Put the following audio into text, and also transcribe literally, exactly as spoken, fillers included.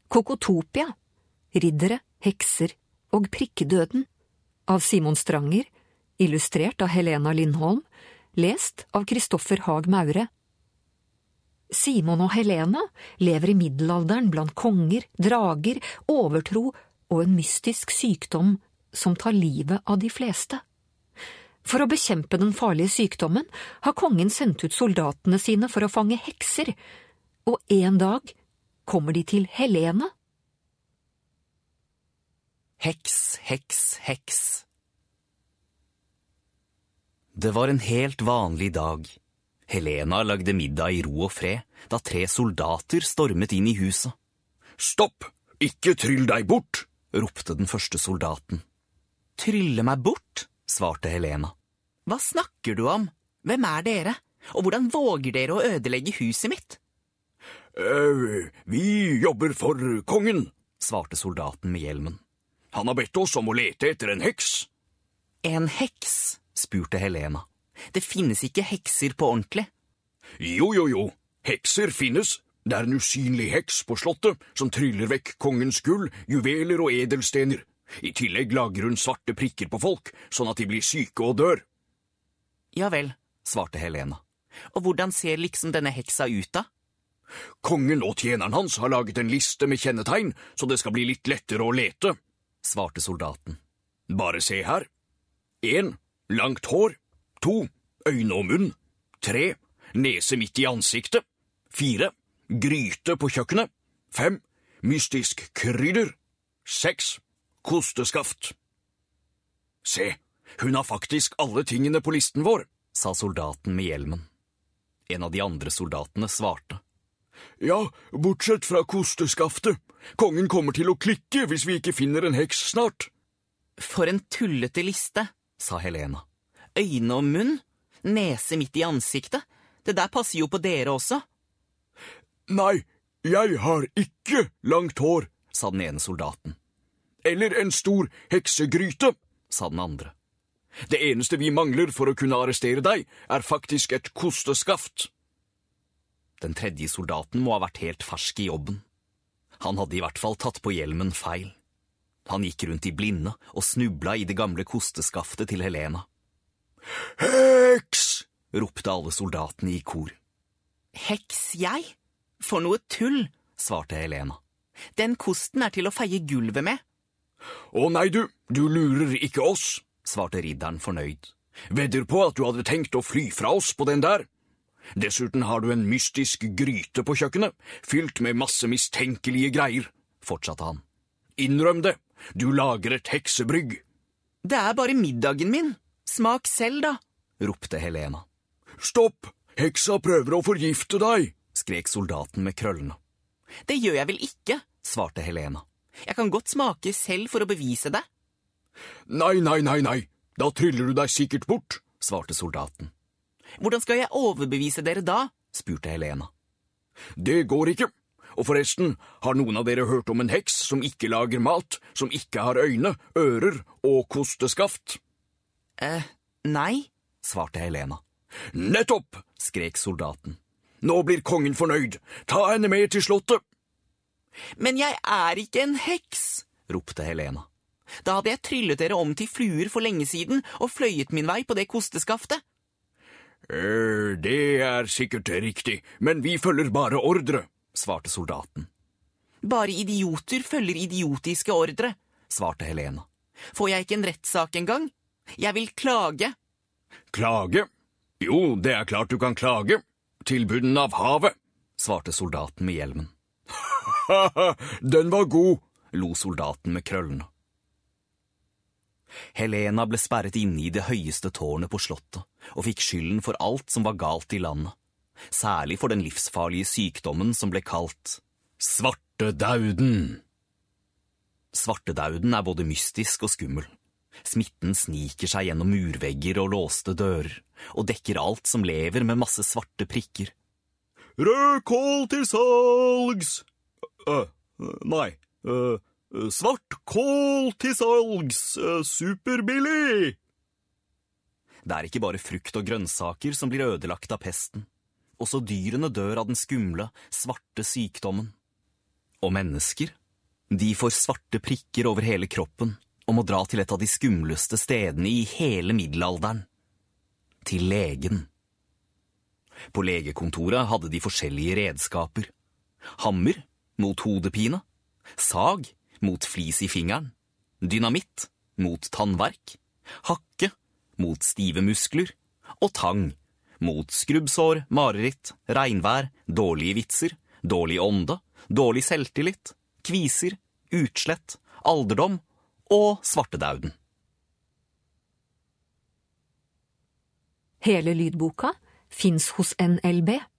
Kokotopia, riddere, hekser og prikkedøden, av Simon Stranger, illustrert av Helena Lindholm, lest av Kristoffer Haag Maure. Simon og Helena lever i middelalderen blant konger, drager, overtro og en mystisk sykdom som tar livet av de fleste. For å bekjempe den farlige sykdommen har kongen sendt ut soldatene sine for å fange hekser, og en dag kommer de til Helena. Heks, heks, heks. Det var en helt vanlig dag. Helena lagde middag i ro og fred, da tre soldater stormet inn i huset. «Stopp! Ikke tryll deg bort!» ropte den første soldaten. «Trylle meg bort?» svarte Helena. «Hva snakker du om? Hvem er dere? Og hvordan våger dere å ødelegge huset mitt?» «Eh, vi jobber for kongen», svarte soldaten med hjelmen. «Han har bedt oss om å lete etter en heks.» «En heks?» spurte Helena. «Det finnes ikke hekser på ordentlig.» «Jo, jo, jo. Hekser finnes. Det er en usynlig heks på slottet som tryller vekk kongens gull, juveler og edelstener. I tillegg lager hun svarte prikker på folk, sånn at de blir syke og dør.» «Ja vel», svarte Helena. «Og hvordan ser liksom denne heksa ut da?» «Kongen og tjeneren hans har laget en liste med kjennetegn, så det skal bli litt lettere å lete», svarte soldaten. «Bare se her. En, langt hår. To, øyne og munn. Tre, nese midt i ansiktet. Fire, gryte på kjøkkenet. Fem, mystisk krydder. Seks, kosteskaft.» «Se, hun har faktisk alle tingene på listen vår», sa soldaten med hjelmen. En av de andre soldatene svarte. «Ja, bortsett fra kosteskaftet. Kongen kommer til å klikke hvis vi ikke finner en heks snart.» «For en tullete liste», sa Helena. «Øyne og munn, nese midt i ansiktet. Det der passer jo på dere også.» «Nei, jeg har ikke langt hår», sa den ene soldaten. «Eller en stor heksegryte», sa den andre. «Det eneste vi mangler for å kunne arrestere deg, er faktisk et kosteskaft.» Den tredje soldaten må ha vært helt fersk i jobben. Han hadde i hvert fall tatt på hjelmen feil. Han gikk rundt i blinde og snubla i det gamle kosteskaftet til Helena. «Heks!» ropte alle soldatene i kor. «Heks, jeg? For noe tull!» svarte Helena. «Den kosten er til å feie gulvet med.» «Å nei du, du lurer ikke oss», svarte ridderen fornøyd. «Vedder på at du hadde tenkt å fly fra oss på den der. Dessuten har du en mystisk gryte på kjøkkenet, fylt med masse mistenkelige greier», fortsatte han. «Innrøm det, du lager et heksebrygg.» «Det er bare middagen min. Smak selv da», ropte Helena. «Stopp! Heksa prøver å forgifte deg», skrek soldaten med krøllene. «Det gjør jeg vel ikke», svarte Helena. «Jeg kan godt smake selv for å bevise det.» «Nei, nei, nei, nei. Da tryller du deg sikkert bort», svarte soldaten. «Hvordan skal jeg overbevise dere da?» spurte Helena. «Det går ikke. Og forresten, har noen av dere hørt om en heks som ikke lager mat, som ikke har øyne, ører og kosteskaft?» Eh, nei, svarte Helena. «Nettopp!» skrek soldaten. «Nå blir kongen fornøyd. Ta henne med til slottet!» «Men jeg er ikke en heks!» ropte Helena. «Da hadde jeg tryllet dere om til fluer for lenge siden og fløyet min vei på det kosteskaftet.» «Eh, det er sikkert riktig, men vi følger bare ordre», svarte soldaten. «Bare idioter følger idiotiske ordre», svarte Helena. «Får jeg ikke en rettssak engang? Jeg vil klage.» «Klage? Jo, det er klart du kan klage. Til bunnen av havet», svarte soldaten med hjelmen. «Haha, den var god», lo soldaten med krøllene. Helena ble sperret inne i det høyeste tårnet på slottet, og fikk skylden for alt som var galt i landet. Særlig for den livsfarlige sykdommen som ble kalt svartedauden. Svartedauden er både mystisk og skummel. Smitten sniker seg gjennom murvegger og låste dører, og dekker alt som lever med masse svarte prikker. «Rød kål til salgs!» Uh, nei, uh, svart kål til salgs, uh, superbillig! Det er ikke bare frukt og grønnsaker som blir ødelagt av pesten. Også dyrene dør av den skumle, svarte sykdommen. Og mennesker, de får svarte prikker over hele kroppen og må dra til et av de skumleste stedene i hele middelalderen. Til legen. På legekontoret hadde de forskjellige redskaper. Hammer mot hodepine, sag mot flis i fingeren, dynamitt mot tannverk, hakke mot stive muskler, og tang mot skrubbsår, mareritt, regnvær, dårlige vitser, dårlig ånde, dårlig selvtillit, kviser, utslett, alderdom og svartedauden. Hele lydboka finnes hos N L B.